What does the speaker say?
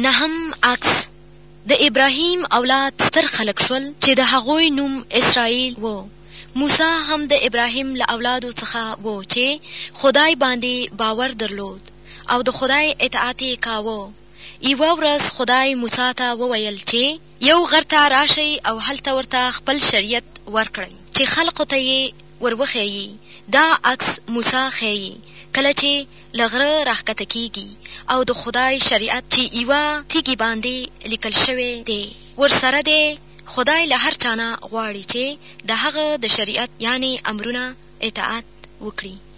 نهم عکس. د ابراهیم اولاد ستر خلق شول چې د هغوی نوم اسرائیل و. موسی هم د ابراهیم له اولادو څخه و چې خدای باندې باور درلود او د خدای اطاعت یې کاوه. یوه ورځ خدای موسی ته وویل چې یو غر ته راشئ او هلته ورته خپل شریعت ورکړئ چې خلقو ته یې وروښیي. دا عکس موسی ښیي کله چې له غره راښکته کیږي او د خدای شریعت چې یوه تیږې باندې لیکل شوی دی ورسره دی. خدای له هر چا نه غواړي چې د هغه د شریعت یعنی امرونه اطاعت وکړي.